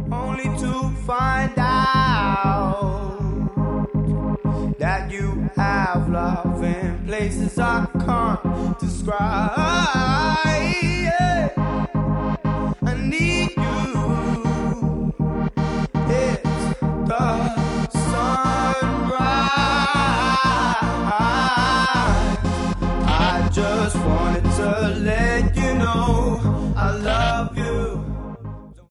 only to find out that you have love in places I can't describe. Yeah. I need you. It's the sunrise. I just wanted to let